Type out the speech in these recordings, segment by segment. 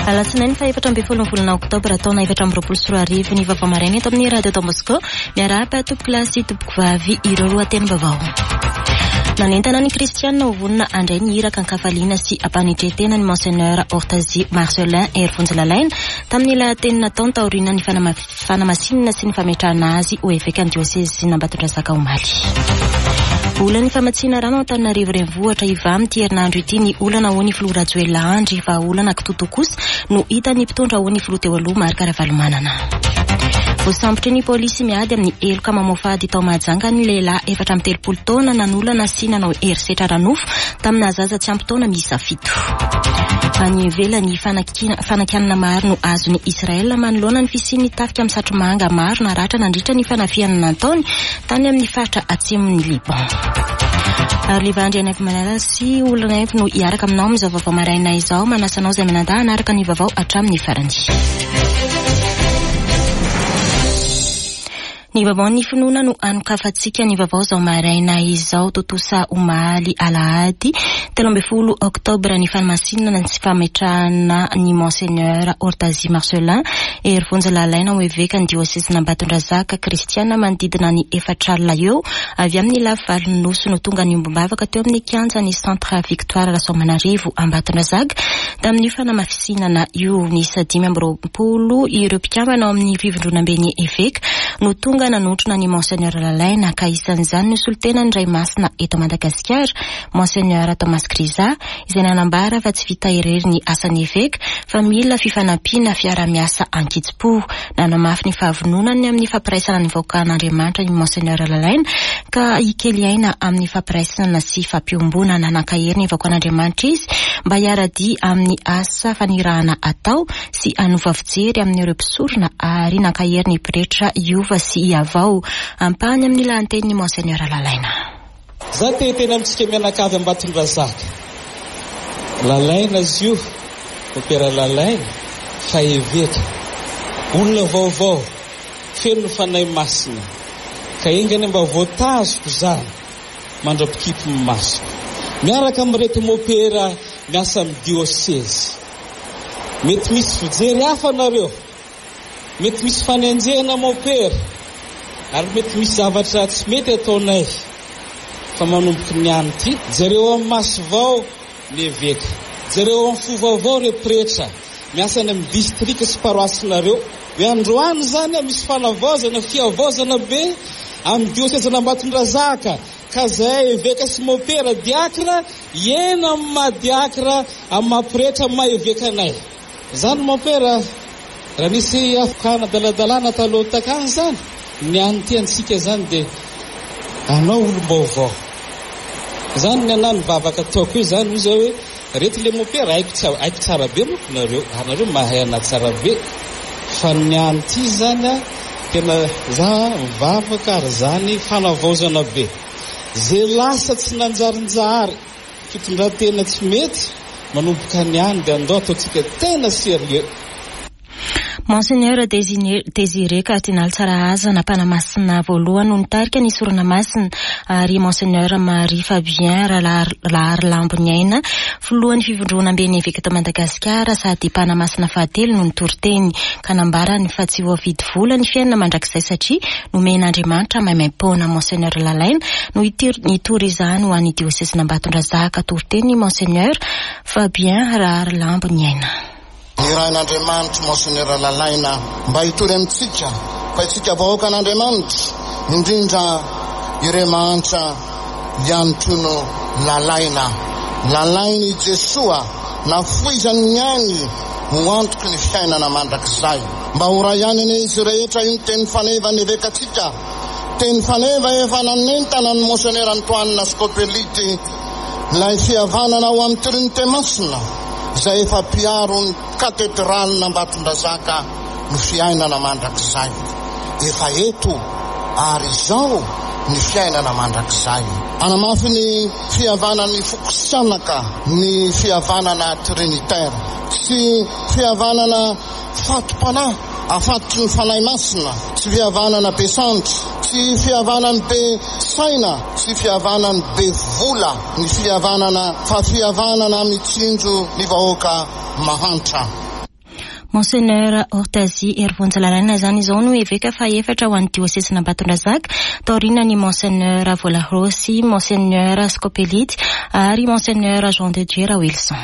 Alatsinainy fa 14 volana oktobra taona 2024 ny vaovao maraina eto amin'ny radio Moscou miarahaba tompoko lasy tompoko vavy ireo lohateny-baovao. Nanentana ny kristianina ho vonina andray ny hira kankafaliana sy ampanetretena ny monseigneur Ortazy Marcelin Ervonjalalaina tamin'ny lahateny nataony taoriana ny fanamasinina sy ny fametrahana azy ho evêque diocèse Ambatondrazaka Omaly. Olana ny famatsiana rano Antananarivo renivohitra iva amin'ity herinandro ity ny olana ho ny filoha Rajoelina Andry fa olana kitoto kosa no hita ny mpitondra ho ny filoha teo aloha Marc Ravalomanana. Voasambotra ny polisy miady amin'ny eloka mamofady tao Mahajanga ny lehilahy 430 taona nanolana sy nanao herisetra ranofo tamina zaza tsy ampy taona miisa 7. Any ivelany fanakianana maro no azony Israel manoloana ny fisian'ny tafika amin'ny satromanga maro naratra nandritra ny fanafiana nataony tany amin'ny faritra atsimon'ny Liban. Ary livandry any Manala sy olona efa no hiaraka aminao amin'izao vaovao maraina izao manasanao izay manandahy anaraka ny vaovao hatramin'ny farany. Ny vaovao ny finoana no anokafantsika ny vaovao zao maraina izao totosa Omaly Alahady 13 oktobra ny fanamasinana sy fametrahana ny monseigneur Ortazy Marcelin Ervonjalalaina ho evêque ny diocèse Ambatondrazaka kristiana manodidina ny 4 alina eo avy amin'ny laval'ny nosy no tonga ny ombambavaka teo amin'ny kianja ny centre Victoire Rasoamanarivo Ambatondrazaka tamin'ny fanamasinana io ny 520 ireo mpikambana ao amin'ny fivondronam-ben'ny evêque no tonga nanotrona ny monseigneur Lalaina ka isan'izany ny solitena ny Ray Masina eto Madagasikara monseigneur Thomas Griza izay nanambara fa tsy vita irery ny asan'ny evêque fa mila fifanampiana fiara-miasa ankitsipo nanamafy ny fahavononany amin'ny fampiraisana ny vahoakan'Andriamanitra ny monseigneur Lalaina ka ikeliaina amin'ny fampiraisana sy fampiomboana nanakahery ny vahoakan'Andriamanitra izy mba hiaradi amin'ny asa fanirahana atao sy anova fijery amin'ireo mpisorona ary nankahery ny pretra Iova sy avao ampany amin'ny lahanten'ny monseigneur Lalaina. Za tena amintsika mianakavy Ambatondrazaka. Lalaina izy io, opera Lalaina, fa evêque. Olona vaovao, feno fanahy masina. Ka engany mba voatazoko zany, mandrapikipo masoko. Miaraka amin'irety mopera miasa amin'ny diocèse. Mety misy fijery hafa nareo. Mety misy fanenjehana mopera. Ary mety misy zavatra tsy mety ataonay fa manomboky ny any ty jareo amin'ny masy vao ny evêque jareo amin'ny fo vaovao ny pretra miasa any amin'ny district sy paroissinareo hoe androany zany misy fanavozana fiavozana be amin'ny diocèse Ambatondrazaka ka zay evêque sy mopera diakra iena amin'ny mahadiakra amin'ny mahapretra amin'ny maha evêque anay zany mopera raha nisy afokana daladalana taloha takany zany ny antiantsika zany de anao olom-baovao zany ny anany vavaka taoko io zany izy hoe reto le mopera aiko tsara be moko nareo mahay ana tsara be fa ny anty zany tena za mivavaka ary zany fanavaozana be zay lasa tsy nanjarinjary fitondratena tsy mety manomboka ny any de andao ataotsika tena sérieux. Monseigneur Désiré Cardinal Tsarahaza napanamasina voalohany no nitarika ny sorana masina ary Monseigneur Marie Fabien Lahary Lambonyaina filohan'ny fivondronam-ben'ny evêque eto Madagasikara sady panamasina fahatelo no nitoroteny ka nambarany fa tsy voavidy vola ny fiainana mandrakizay satria nomen'Andriamanitra maimaimpona Monseigneur Lalaina no nitory izany ho an'ny diocèse Ambatondrazaka toroteny Monseigneur Fabien Lahary Lambonyaina. Irain'Andriamanitra Monseigneur Lalaina mba hitory amintsika fa itsika vahoakan'Andriamanitra indrindra Iramanitra iantono Lalaina Jesoa nafoizany ny any ho antoky ny fiainana mandrakizay mba ho raianany izy rehetra iny teny faneva ny evekatsika teny faneva efa nanentana ny Monseigneur Antoine Scopelity lay fihavanana ho amin'ny Trinité Masina zay efa piaro ny katedralina Ambatondrazaka ny fiainana mandrakizay efa eto ary zao ny fiainana mandrakizay anamafy ny fihavanany fokosianaka ny fihavanana trinitaire sy fihavanana fatopanahy afatotry ny fanahy masina sy fihavanana be santry sy fihavanany be saina sy fihavanany be vola ny fihavanana fa fihavanana mitsinjo ny vahoaka mahantra. Monseigneur Ortazy Ervonjalalaina zany izao no eveka fa efatra ho an'ny diocèsena Batondrazaka taorinany Monseigneur Volarosy, Monseigneur Scopelity ary Monseigneur Jean de Dieu Wilson.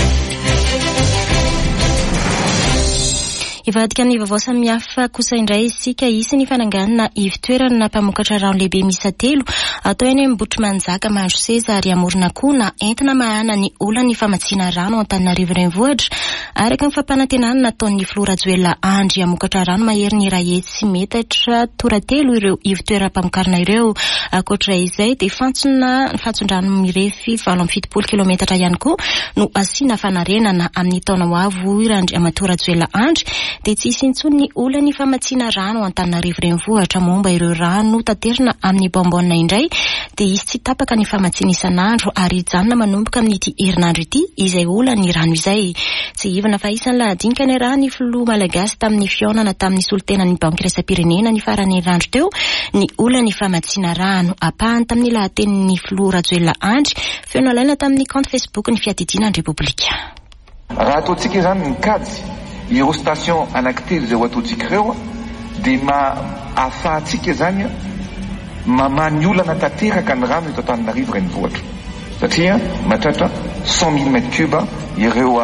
Ivadika ny vaovao samihafa kosa indray isika isy ny fananganana ivitoerana mpamokatra rano lehibe misa 3 atao eny amin'ny Botrimanjaka Mandro Seza ary amorona koa na entina mahana ny olana ny famatsiana rano Antananarivo renivohitra araka ny fampanantenana nataon'ny Flora Joella Andry amokatra rano mahery ny Rahetsy metatra toratelo ireo ivitoeram-pamokarana ireo. Akoatra izay dia fatson-drano mirefy 7 kilometatra ihany koa no asiana fanarenana amin'ny taona ho avy Irandry Amatora Joella Andry dia tsy hisy intsony ny olana ny famatsiana rano Antananarivo renivohitra momba ireo rano taterina amin'ny bombona indray dia izy tsy tapaka ny famatsiana isan'andro ary janona manomboka amin'ity herinandro ity izay olana ny rano izay. Tsy ivana fa isan'ny lahadinika ny raha ny filoha malagasy tamin'ny fionana tamin'ny solitenan'ny banky iraisam-pirenena ny farany herinandro teo ny olana ny famatsiana rano apahany tamin'ny lahatenin'ny filoha Joella Andry fiona laina tamin'ny compte Facebook ny fiadidianan'ny Repoblika. Raha ataontsika izany mikajy ireo station anankitelo izay ho ataontsika ireo dia ahafahantsika izany mamany olana tanteraka ny rano eto Antananarivo renivohitra satria mahatratra 100,000 m3 ireo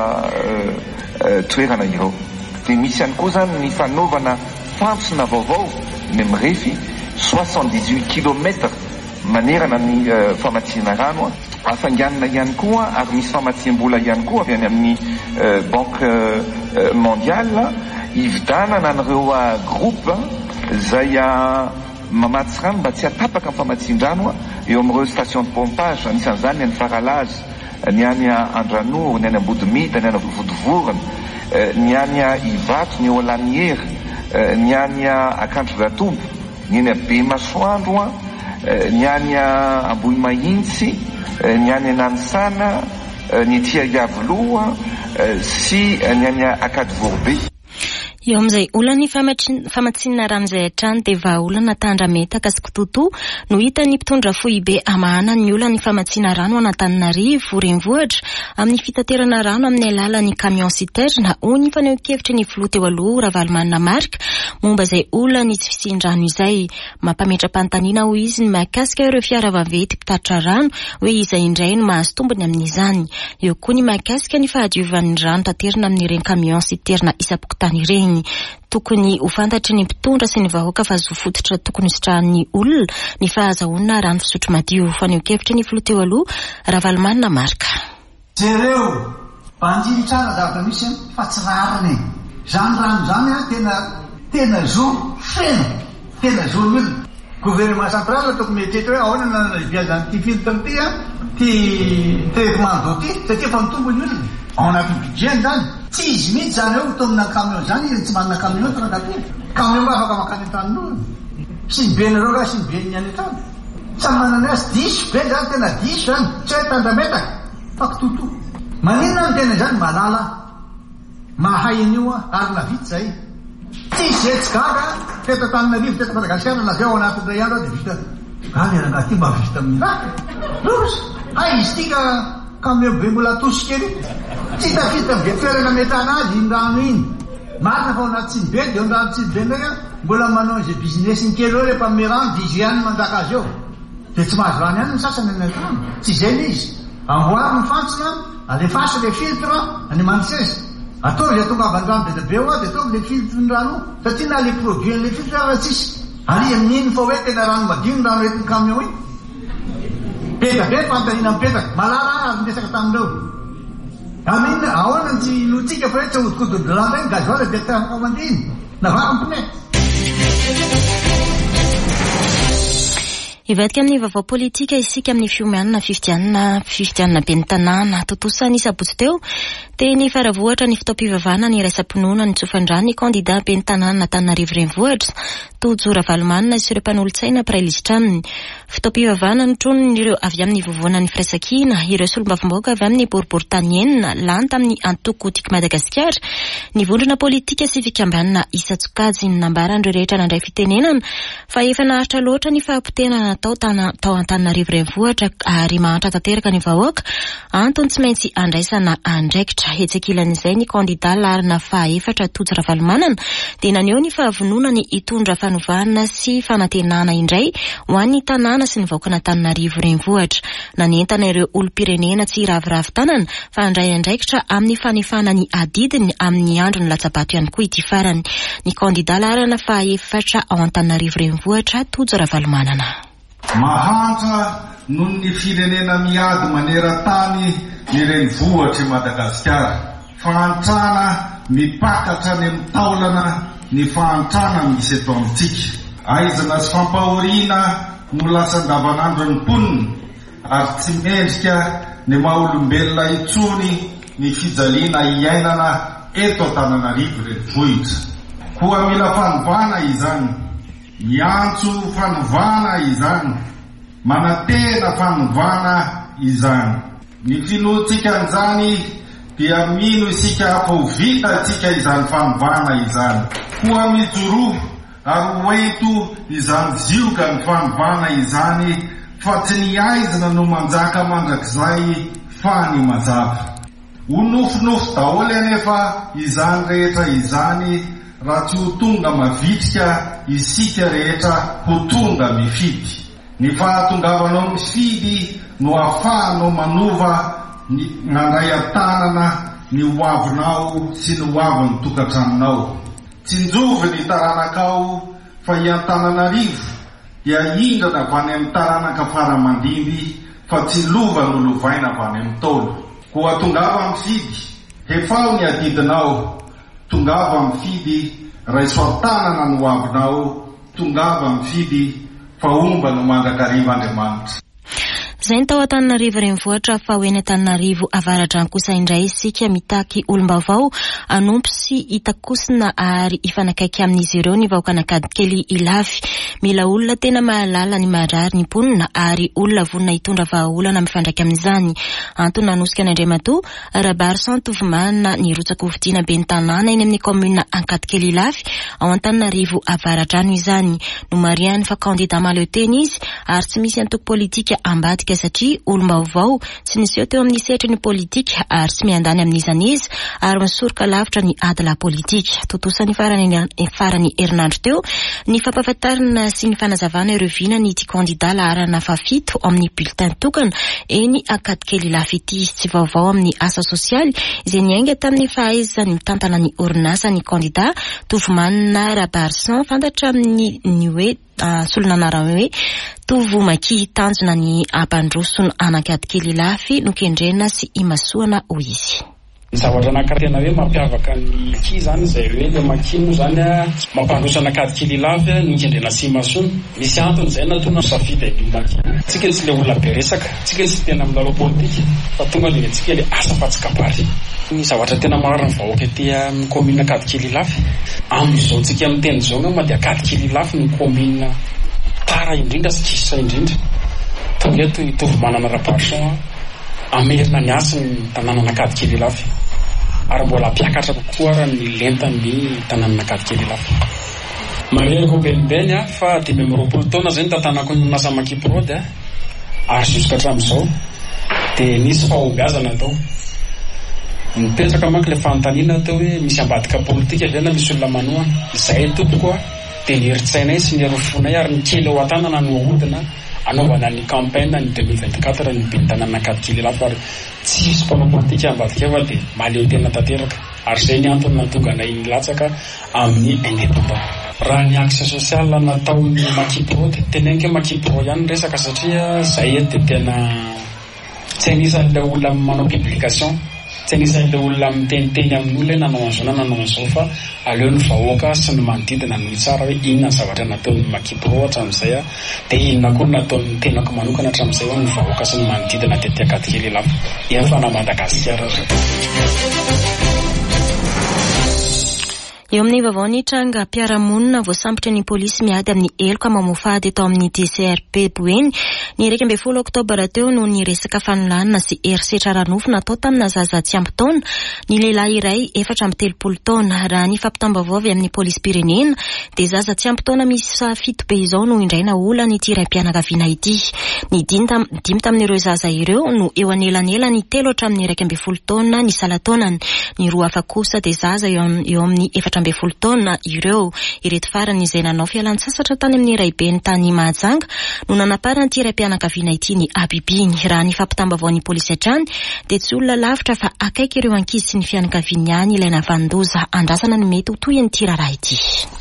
toerana ireo. Dia misy ihany koa zany ny fanaovana fantsona vaovao ny mirefy 78 km manerana ny famatsiana rano afanganana ihany koa ary misy famatsiam-bola ihany koa avy any amin'ny banque mondiale ividanana an'ireo groupe zay mamatsy rano mba tsy hatapaka amin'ny famatsian-drano eo amin'ireo station de pompage anisan'izany ny Faralazy, ny any Andranoro, ny any Ambodimita, ny any Vodivorona, ny any Ivato, ny eo Laniera, ny any Akantro Datombo, ny any Bemasoandro, ny any Ambohimahintsy, ny any Nanisana, ny Tia Iavoloha sy ny any Akadivorbe. Eo amin'izay olana ny famatsiana rano izay hatrany dia vahaolana Tandrametaka sy Kototo no hita ny mpitondra foibe amahana ny olana ny famatsiana rano Antananarivo renivohitra amin'ny fitaterana rano amin'ny alalan'ny camion citerne hoy faneho-kevitry ny filoha teo aloha Ravalomanina Marika momba izay olana ny tsy fisian-drano izay. Mampametra-panontaniana hoy izy ny mahakasika ireo fiara vaventy mpitatitra rano hoe izay indray no mahazo tombony amin'izany. Eo koa ny mahakasika ny fahadiovan'ny rano taterina amin'ireny camion citerne isam-pokotany ireny. Tokony ho fantatry ny mpitondra sy ny vahoaka fa zo fototra tokony hisotrahan'ny olona ny fahazahoana rano fisotro madio. Faneho-kevitry ny filoha teo aloha Ravalomanina Marika. Jereo mpanjiny tsara zavatra misy fa tsy rariny zany rano zany tena zo feno tena zo ny olona. Gouvernement central tokony mieritreritra hoe ahoana nanaviazany ty filtre ty traitement d'eau ty satria fa mitombo ny olona ao anatin'ny budget zany. Tsy izy mihitsy zany eo tomina camion zany izy tsy manana camion tonga ty camion mba afaka makany an-tanon'olona sy ny benareo raha sy ny beny any an-trano samy manana azy diso be zany tena diso zany tsy hoe Tandrametaka fa Kototo manina ny tena zany malala mahay an'io ary navity zay tsy izy zay tsy gaga teto Antananarivo teto Madagasikara na zay ao anatin'ny ray andro dia vita gaga iaranga ty mba vita amin'ny raha rosy hay izy tika camion be mbola atosika ery tsy tafita be toerana metana azy iny rano iny marina fa ao anaty tsy be dia ao rano tsy be ndraika mbola manao izay business ny kely eo rehefa ame rano dia izy ihany mandaka azy eo dia tsy mahazo rano ihany ny sasany any an-trano tsy izay ny izy amboary ny fantsona alefasy le filtre any Manisesa atao izay tonga avy an-drano be be eo dia atao le filtre ny rano satria na le produit le filtre raha tsisy ary amin'iny fa hoe tena rano madio ny rano entin'ny camion iny petrabe fantanina mipetaka malala ary ndesaka tamin'ireo amin'iny ahoana tsy lotsika fa hoe tsy ahodikodody lamba iny gazoala dia tafaka mandiny navaka mpine. Ivadika amin'ny vaovao politika isika amin'ny fiomanana fifidianana be ny tanàna totosa ny sabotsy teo dia ny faravohatra ny fitaom-pivavahana ny raisam-pinoana ny tsofan-drano ny kandida be ny tanàna Antananarivo renivohitra Tojo Ravalomanina sy ireo mpanolontsaina prailizitra aminy. Fitaom-pivavahana notronony ireo avy amin'ny vovoana ny firaisan-kina ireo solombavambaoka avy amin'ny boriboritanienina lany tamin'ny antoko tiky Madagasikara ny vondrona politika sy fikambanana Isatsokajy ny nambaran'ireo rehetra nandray fitenenana fa efa naharitra loatra ny fahampitenana tao Antananarivo renivohitra ary mahantra tanteraka ny vahoaka antony tsy maintsy andraisana andraikitra. hetsekilan'izay ny kandida larina fahaefatra Tojo Ravalomanana dia naneho ny fahavononany hitondra fanovana sy fanantenana indray ho an'ny tanàna sy ny vahoaka Antananarivo renivohitra. Nanentana ireo olom-pirenena tsy raviravy tanana fa andray andraikitra amin'ny fanefana ny adidiny amin'ny andro ny latsabato ihany koa ity farany. Ny kandida larina fahaefatra ao Antananarivo renivohitra Tojo Ravalomanana. Mahantra noho ny firenena miady maneran-tany ny renivohitra Madagasikara. Fahantrana mipakatra ny amin'ny taolana ny fahantrana misy eto amintsika. Aizana sy fampahoriana no lasa andavanandro ny mponina ary tsy mendrika ny maha-olombelona itsony ny fijaliana iainana eto Antananarivo renivohitra. Koa mila fanovana izany, miantso fanovana izany, manatena fanovana izany. Ny finoantsika an'izany dia mino isika fa ho vita tsika izany fanovana izany. Koa mijoro ary hoento izany zioka ny fanovana izany fa tsy ny aizina no manjaka mandrakizay fa ny mazava. Ho nofinofy daholo anefa izany rehetra izany raha tsy ho tonga mavitrika isika rehetra ho tonga mifidy. Ny fahatongavanao mifidy no ahafahanao manova ny mandray an-tanana ny hoavinao sy ny hoavin'ny tokantranonao. Tsinjovy ny taranakao fa i Antananarivo dia indrana avy any amin'ny taranaka faramandimby fa tsy lova no lovaina avy any amin'ny tolo. Koa tongava mifidy, hefao ny adidinao. Tongava mifidy, raiso an-tanana no hoavinao. Tongava mifidy, fa omba no mandrakariva Andriamanitra. Zay tao Antananarivo renivohitra fa hoeny Antananarivo avaratra kosa indray isika mitaky olom-baovao anompy sy hitakosina ary ifanakaiky amin'izy ireo ny vahoaka Anakadikely Ilafy. Mila olona tena mahalala ny marary ny mponina ary olona vonina hitondra vahaolana mifandraiky amin'izany. Antony nanosika ny Andriamatoa Rabary Santovomana ny rotsaka hovidiana be ny tanàna eny amin'ny komuna Ankadikely Ilafy ao Antananarivo avaratra ano izany. No mariany fa kandida maleo teny izy ary tsy misy antoko politika ambadika satria olom-baovao tsy niseho teo amin'ny sehatry ny politika ary tsy miandany amin'izany izy ary misoroka lavitra ny adila politika. Totosany farany herinandro teo ny fampahafantarana sy ny fanazavana ireo vina ny ity kandida larana fafito amin'ny bulletin tokana eny Ankadikely Ilafy ity. Tsy vaovao amin'ny asa sosialy izay niainga tamin'ny fahaizany mitantana ny orinasa ny kandida Tovomanina Rabarsan fantatra amin'ny ny hoe solonanarana hoe Tovomaki tanjona ny ampandrosono Anakadikely Ilafy no kendrena sy imasoana ho izy. Zavatra anakatena hoe mampiavaka ny ki zany zay hoe le makino zany mampandroso Anakadikely Ilafy ny kendrena sy imasoana. Misy antony zay natona safidy ny makino. Tsika tsy le olona beresaka, tsika tsy tena milalao politika fa tonga le tsika le asa fatsikabary. Ny zavatra tena marina ny vahoaka ety amin'ny komuna Ankadikely Ilafy amin'izao tsika amin'ny teny zao ngamba dia Ankadikely Ilafy ny komuna tara indrindra sy kisa indrindra. Tonga eto Tovomanana Rabarsan amerina ny asa ny tanàna Ankadikely Ilafy ary mbola ampiakatra kokoa raha ny lentan'ny tanàna Ankadikely Ilafy. Mariako benibeny fa 2020 taona zay ny tantanako ny nasa makiprody ary jusqu'à hatramin'izao dia nisy fahombiazana tao. Mipetraka manko le fanontaniana tao hoe misy ambadika politika vena misy olona manoa izay tompoko dia nieritsainay sy nierofonay ary ny kely ao an-tanana no ahodina anaovana ny campagne ny 2024 ny ben'ny tanàna Ankadikely Ilafy ary tsisy mpanao politika ambadika eva dia maleo tena tanteraka ary zay ny antony nahatonga anay nilatsaka amin'ny indépendant. Raha ny axe social nataon'ny Makipro dia tenenike Makipro ihany resaka satria zay dia tena tsy anisan'ilay olona manao publication, tsy anisan'ilay olona miteniteny amin'olona nanao an'izao na nanao an'izao fa aleo ny vahoaka sy ny manodidina ny tsara hoe inona ny zavatra nataon'ny Makipro hatramin'izay dia inona koa nataon'ny tenako manokana hatramin'izay ho ny vahoaka sy ny manodidina tetỳ Ankadikely Ilafy efa na Madagasikara. Eo amin'ny vaovao tranga mpiara-monina voasambotra ny polisy miady amin'ny eloka mamofady tao amin'ny DCRP Boeny ny 12 oktobra teo no ny resaka fanolanana sy herisetra ranofo natao tamina zaza tsy ampy taona ny lehilahy iray 430 taona raha ny fampitambavavy amin'ny polisy pirenena dia zaza tsy ampy taona misy 7 be izao no indraina ola ny tiram-pianakaviana ity. Ny dimy tamin'ireo zaza ireo no eo anelanela ny 3 hatramin'ny 12 taona ny salataonany, ny roa hafa kosa dia zaza eo amin'ny 14 taona ireo. Ireto farany izay nanao fialan-tsasatra tany amin'ny Raibeny tany Mahajanga no nanapara ny tiram-pianakaviana ity ny Abibiny. Raha ny fampitambavao ny polisy hatrany dia tsy olona lavitra fa akaiky ireo ankizy sy ny fianakaviany ihany ilaina vandoza andrasana ny mety ho toy ny tiraraha ity.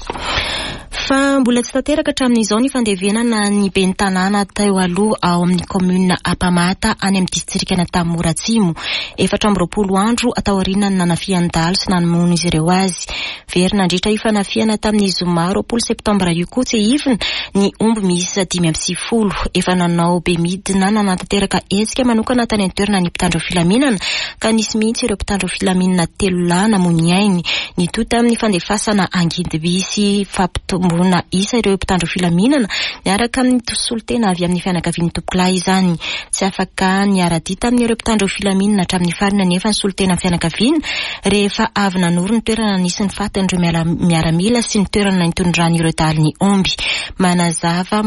Fa mbola tsy tanteraka hatramin'izao ny fandevenana ny ben'ny tanàna teo aloha ao amin'ny komuna Ampamata any amin'ny distrikana Tamboratsimo. 420 andro atao aoriana ny nanafian-dalo sy nanomona izy ireo azy. Very nandritra io fanafiana tamin'ny zoma 20 septambra io koa tsy hivina ny omby miisa 550 efa nanao be midina nanatanteraka hetsika manokana tany an-toerana ny mpitandro filaminana ka nisy mihitsy ireo mpitandro filaminana 3 lahy namono ainy ny toy tamin'ny fandefasana angidy sy fampitombona isa ireo mpitandro filaminana miaraka amin'ny tosolotena avy amin'ny fianakavian'ny tompoklahy izany. Tsy afaka niara-dita amin'ireo mpitandro filaminana hatramin'ny farina nefa ny solotena amin'ny fianakaviana rehefa avy nanoro ny toerana nisy ny fatan'ireo miaramila sy ny toerana nitondran'ireo dalin'ny omby. Manazava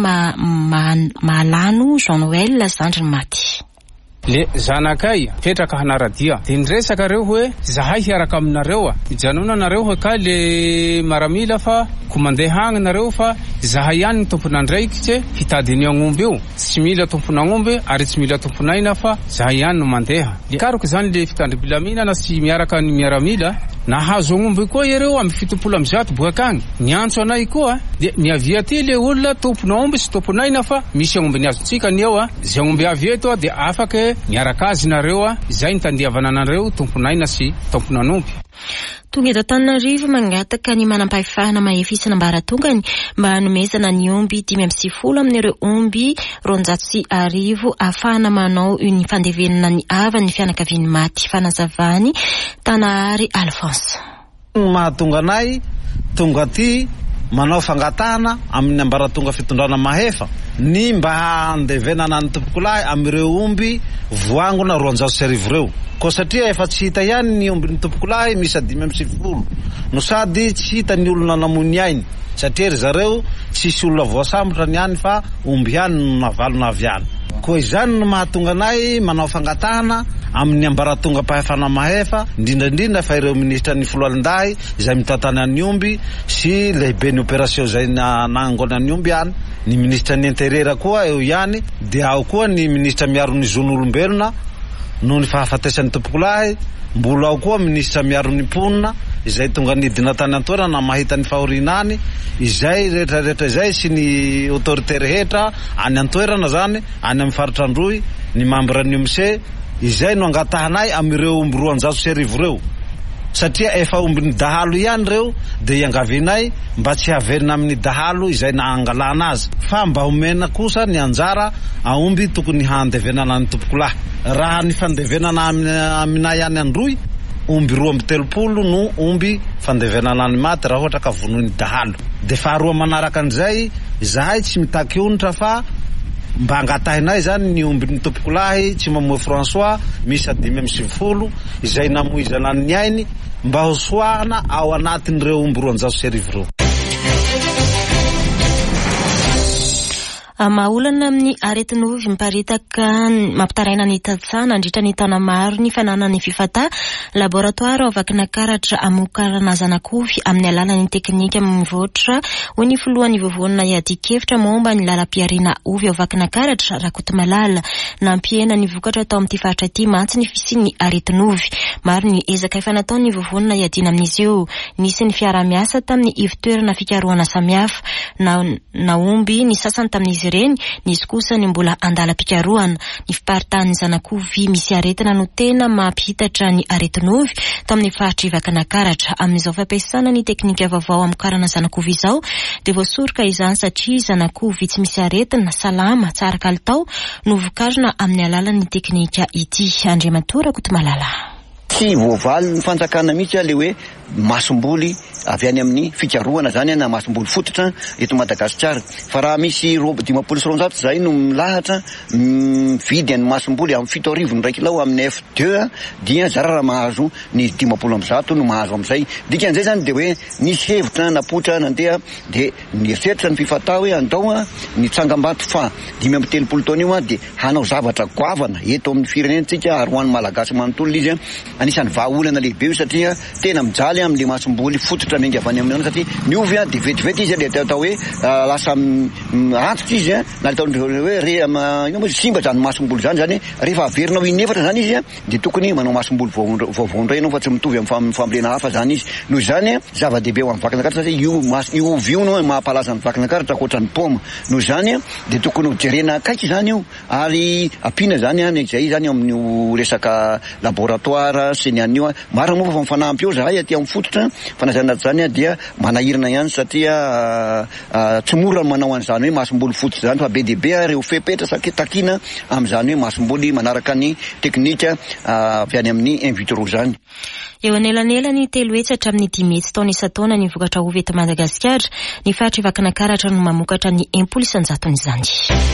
Malano Jean Noël zandriny maty. Le zanakay petraka hanaradia dia niresaka reo hoe zahay hiaraka aminareo hijanona nareo hoe ka le maramila fa ko mandeha hagny nareo fa zahay ihany ny tomponandraikitse hitadiny agn'omby io tsy mila tompon'agn'omby ary tsy mila tomponaina fa zahay ihany no mandeha. Le karoko zany le fitandrim-pilaminana sy miaraka ny miaramila nahazo agn'omby koa ireo amin'ny 70 boaka agny niantso anay koa dia niavia ty le olona tompon'aomby sy tomponaina fa misy agn'omby niazontsika ny eo zay agn'omby avy eto dia afaka miaraka azy nareo izay nitandiavana anareo tomponaina sy tomponan'omby. Tonga eto Antananarivo mangataka ny manam-pahefana mahefisana mbaratongany mba hanomezana ny omby 550 amin'ireo omby 210 ahafahana manao ny fandevenana ny avany ny fianakaviany maty. Fanazavany Tanahary Alphonse. Mahatonga anay tonga ty manao fangatana amin'ny ambaratonga fitondrana mahefa ny mba handevenana ny tompokolahy amin'ireo omby voangona 210 reo. Ko satria efa tsy hita ihany ny omby ny tompokolahy misy 550 no sady tsy hita ny olona namony ainy satria ry zareo tsisy olona voasambotra ny any fa omby ihany no navalona avy any. Ko izany no mahatonga anay manao fangatana amin'ny ambaratonga pahefana mahefa indrindrandrindra fa ireo ministra ny Foloalindahy izay mitantany an'ny omby sy lehibe ny opération izay nangona an'ny omby any, ny ministra ny intérieur koa eo ihany, dia ao koa ny ministra miaro ny zon'olombelona no ny fahafatesan'ny tompokolahy, mbola ao koa ministra miaro ny mponina izay tonga nidina tany an-toerana mahita ny fahorinany izay rehetrarehetra izay sy ny autorité rehetra any an-toerana zany any amin'ny faritra Androy ny membre ny OMC izay no angatahanay amin'ireo omby 210 reo satria efa omby ny dahalo ihany reo dia iangavinay mba tsy haverina amin'ny dahalo izay nahangalana azy fa mba homena kosa ny anjara aomby tokony handevenana ny tompokolahy. Raha ny fandevenana aminay any Androy omby 230 no omby fandevenana ny maty raha ohatra ka vonoiny dahalo. De faharoa manaraka an'izay zahay tsy mitaky onitra fa mba angatahinay zany ny omby ny tompokolahy tsy mamoe François misy 550 izay namoizana ny ainy mba hosoahana ao anatin'ireo omby 210 reo. Maolana amin'ny aretin'ovy miparitaka mampitaraina ny tatsana andritra ny tana maro ny fanana ny fifata laboratoire avakina karatra amokarana zanak'ovy amin'ny alalan'ny teknika mivoatra ho ny filohan'ny vovonina iadikevitra momba ny lalam-piarina ovy avakina karatra Rakotomalala nampiena ny vokatra tao amin'ity faritra ity mantsy ny fisian'ny aretin'ovy. Maro ny ezaka efa nataon'ny vovonina iadina amin'izy io, nisy ny fiara-miasa tamin'ny ivitoerana fikarohana samihafa na omby ny sasany tamin'izy ireny, nisy kosa ny mbola andala-pikarohana. Ny fiparitany zanak'ovy misy aretina no tena mampihitatra ny aretin'ovy tamin'ny faritra ivakana karatra. Amin'izao fampiasana ny teknika vaovao amokarana zanak'ovy izao dia voasoroka izany satria zanak'ovy tsy misy aretina, salama, tsara kalitao no vokarina amin'ny alalan'ny teknika ity. Andriamatora Kotomalala. Tsy voavaly ny fanjakana mihitsy le hoe masomboly avy any amin'ny fikaroana zany na masomboly fototra eto Madagasikara. Fa raha misy 250 zay no milahatra mividy ny masomboly amin'ny 7,000 kilao amin'ny F2 dia zara raha mahazo ny 50 no mahazo am'izay. Dikan'izay zany de hoe nisy hevitra napotra nandeha de nieritseritra ny fifatao hoe andao ny tsangam-bato fa 530 taona io de hanao zavatra goavana eto amin'ny firenentsika ary ho an'ny malagasy manontolo izy anisan'ny vahaolana lehibe io satria tena mijaly amin'le masomboly fototra mengy avy any amin'ny satria niovy de vetivety izy le atao hoe lasa antitra izy na hoe simba zany masomboly zany rehefa averinao inefatra zany izy de tokony manao masomboly vaovao indray ianao fa tsy mitovy amin'ny fambolena hafa zany izy. Noho izany zava-dehibe ho amin'ny vakinankaratra satria io ovio no mahapalaza ny vakinankaratra ankoatra ny paoma. Noho izany de tokony ho jerena akaiky zany io ary ampiana zany izay zany amin'ny resaka laboratoire sy ny anio maro moa fa mifanampy eo zahay aty amin'ny fototra fanazana zany dia manahirana ihany satria tsy mora manao an'izany hoe masomboly fototra zany fa be dehibe reo fepetra takina amin'izany hoe masomboly manaraka ny teknika avy any amin'ny in vitro zany. Eo anelanelany telo hetsy hatramin'ny 10 hetsy taona isan-taona ny vokatra ovy eto Madagasikara, ny fatra vakinankaratra no mamokatra ny 100,000 izany.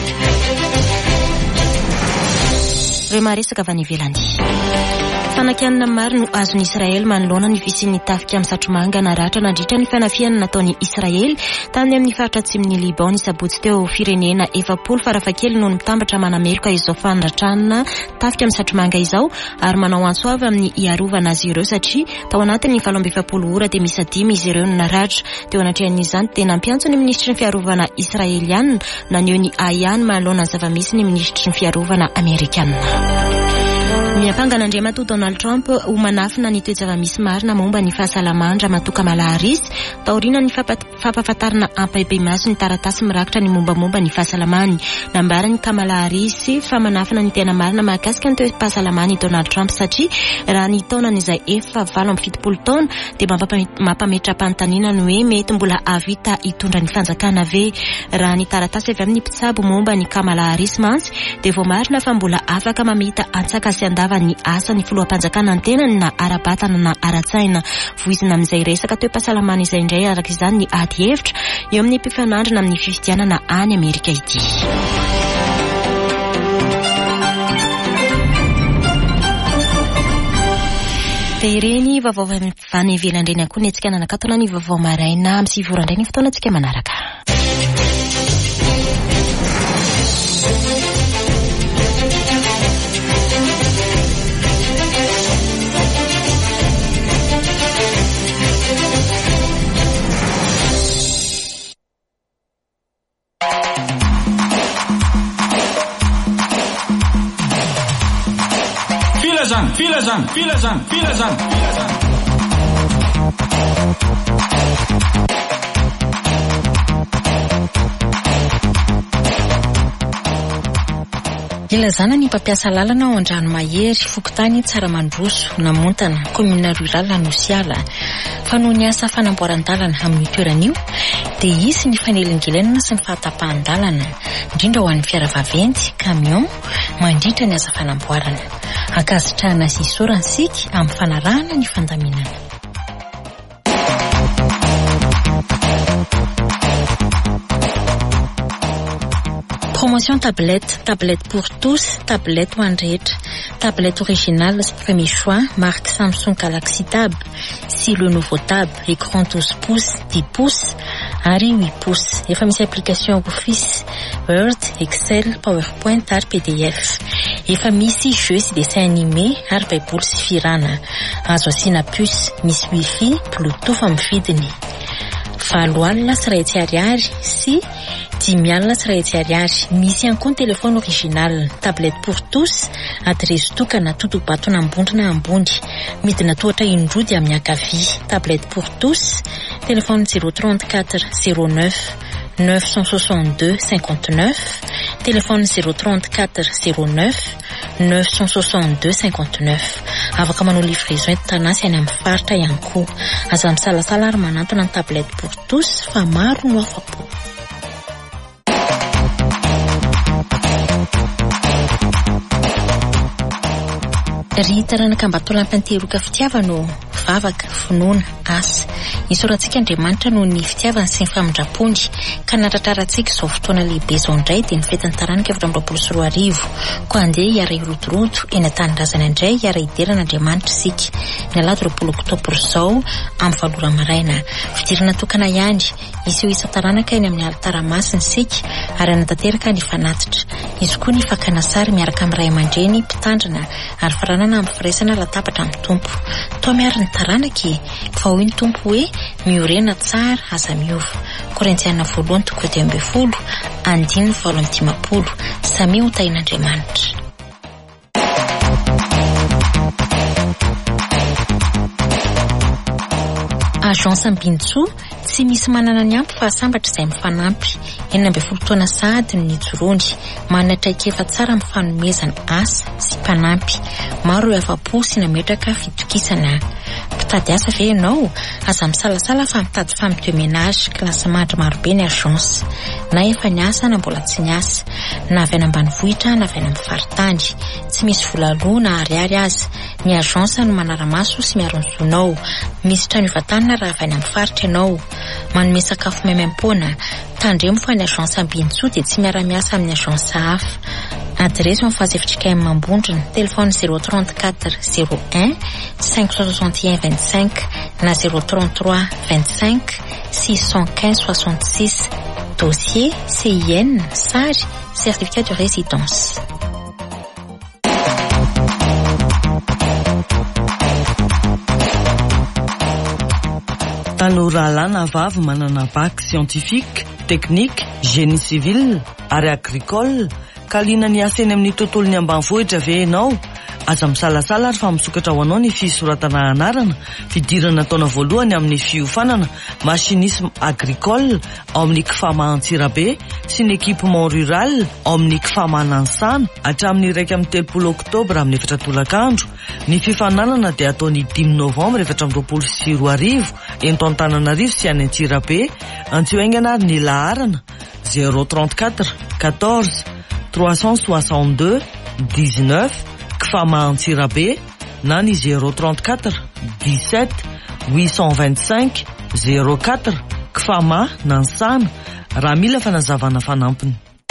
Remaresaka avy any ivelany. Fanakianina maro no azon'ny Israely manoloana ny fisian'ny tafika amin'ny satromanga naratra nandritra ny fanafiana nataon'ny Israely tany amin'ny faritra atsimon'ny Liban ny sabotsy teo firenena 70 farafakely no mitambatra manameloka izao fanratranana tafika amin'ny satromanga izao ary manao antso avy amin'ny iarovana azy ireo satria tao anatin'ny 7 ora dia misy 5 izy ireo no naratra. Teo anatrehan'izany tena nampiantso ny ministry ny fiarovana israeliana naneho ny Ayan manoloana ny zavamisy ny ministry ny fiarovana amerikanina. Miampangan'Andriamatoa Donald Trump ho manafina ny toe-javamisy marina momba ny fahasalamandra matoka malarisy taoriana ny fampahafantarana ampahibemaso ny taratasy mirakitra ny mombamomba ny fahasalamany. Nambarany Kamala Harris fa manafina ny tena marina mahakasika ny toe-pahasalamany Donald Trump satria raha ny taonany izay efa 70 taona dia mampametra panontaniana ny hoe mety mbola avita hitondra ny fanjakana ve. Raha ny taratasy avy amin'ny mpitsabo momba ny Kamala Harris mantsy dia vao marina fa mbola afaka mamita antsaka sy andava ny asa ny filoham-panjakana ny tenany na ara-batana na ara-tsaina. Voizina amin'izay resaka toe-pahasalamana izay indray araka izany ny ady hevitra eo amin'ny mpifanandrina amin'ny fifidianana any Amerika ity. Ireny vaovao vany ivelandreny akoho ny antsika nanakatona ny vaovao maraina amin'ny 7 andray ny fotoana antsika manaraka. Filazan. Ilazana ny mpampiasa lalana ao Andranomahery, Fokotany, Tsaramandroso, Namontana, Komina Rurala, Anosiala. Fa noho ny asa fanamboaran-dalana amin'ny toeran'io dia hisy ny fanelingelenana sy ny fahatapahan-dalana indrindra ho an'ny fiara vaventy, camion mandritra ny asa fanamboarana. Akasitrahana sy isoransika amin'ny fanarahana ny fandaminana. Promotion tablette pour tous, tablette Wandretra, tablette originale premier choix, marque Samsung Galaxy Tab, si le nouveau Tab, écran 12 pouces, 10 pouces, Harry 8 pouces. Efa misy application Office, Word, Excel, PowerPoint ary PDF. Efa misy jeux sy dessin animé ary baiboly sy firana. Azo asina puce, misy wifi, Bluetooth amin'ny vidiny. 20 alina sy 2 ariary sy 10 alina sy 2 ariary. Misy ihany koa ny telefone original, tablette pour tous, adresy tokana totobatona ambondrina ambony. Midina tohatra indrody amin'ny ankavia. Tablette pour tous, téléphone 034 09 962 59, téléphone 034 09 962 59. Afaka manao livraison eto Tanasy any amin'ny faritra ihany koa. Aza misalasala ary manantona ny tablette pour tous fa maro no afa-po. Ry taranaka mba tolampany teroka fitiavano vavaka, finoana, asa. Isorantsika Andriamanitra noho ny fitiavana sy ny famindrapony ka natratrarantsika izao fotoana lehibe izao indray dia ny fetin'ny taranaka 2024 ko andeha hiara irotoroto eny an-tanirazana indray hiara hideran'Andriamanitra isika ny alahady 20 oktobra izao amin'ny valora maraina fidirana tokana ihany isy ho isa taranaka eny amin'ny alitara masina isika ary anatanteraka ny fanatitra izy koa ny fakana sary miaraka amin'ny ray aman-dreny mpitandrina ary faranana amin'ny firaisana latabatra amin'ny tompo toa miaro ny taranaka fa hoy ny tompo hoe miorena tsara aza miova Korintiana 1:12 andiny 7:10 samy ho tain'Andriamanitra. Agence Ambintso tsy misy manana ny ampy fa sambatra izay mifanampy 12 taona sahady ny jorony manatraikefa tsara amin'ny fanomezana asa sy mpanampy maro ireo afa-po sy nametraka fitokisana mpitady asa ve ianao aza misalasala fa mitady fampidomenage klasy mandry marobe ny agence na efa ny asa na mbola tsy ny asa na avy any ambanivohitra na avy any amin'ny faritany tsy misy vola aloha na ariary aza ny agence no manara-maso sy miaro ny zonao misy trano ivatana raha avy any amin'ny faritra ianao manome sakafo maimaimpona tandremo fa ny agence Ambintso dia tsy miara-miasa amin'ny agence hafa adresy amin'ny fahazefitrika amin'ny Mambondrona telefone 034 01 561 25 na 033 25 615 66 dossier CIN sary certificat de résidence. Tanora alana vavy manana bac scientifique, technique, génie civil ary agricole ka liana ny asa eny amin'ny tontolony ambanivohitra ve ianao aza misalasala ary fa misokatra ho anao ny fisoratana anarana fidirana taona voalohany amin'ny fiofanana machinisme agricole ao amin'ny KFAMA Antsirabe sy ny équipement rural ao amin'ny KFAMA Nansana hatramin'ny 1 oktobra amin'ny 4 tolakandro ny fifananana dia ataony 5 novambra 2024 eto Antananarivo sy any Antsirabe antsoaingana ary ny laharana 034 14 362 19 KFAMA Antsirabe na ny 034 17 825 04 KFAMA Nansana raha mila fanazavana fanampiny.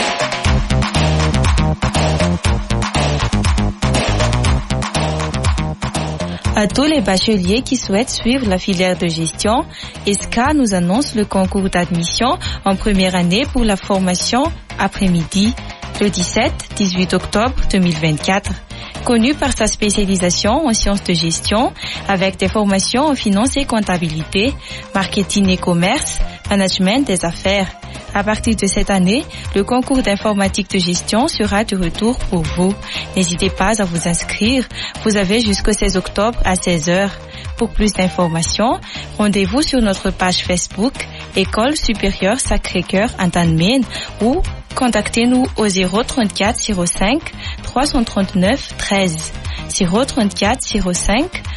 À tous les bacheliers qui souhaitent suivre la filière de gestion, ESCA nous annonce le concours d'admission en première année pour la formation après-midi le 17-18 octobre 2024. Connu par sa spécialisation en sciences de gestion avec des formations en finance et comptabilité, marketing et commerce, management des affaires. À partir de cette année, le concours d'informatique de gestion sera de retour pour vous. N'hésitez pas à vous inscrire. Vous avez jusqu'au 16 octobre à 16h. Pour plus d'informations, rendez-vous sur notre page Facebook École supérieure Sacré-Cœur Antanmen ou contactez-nous au 034 05 339 13 034 05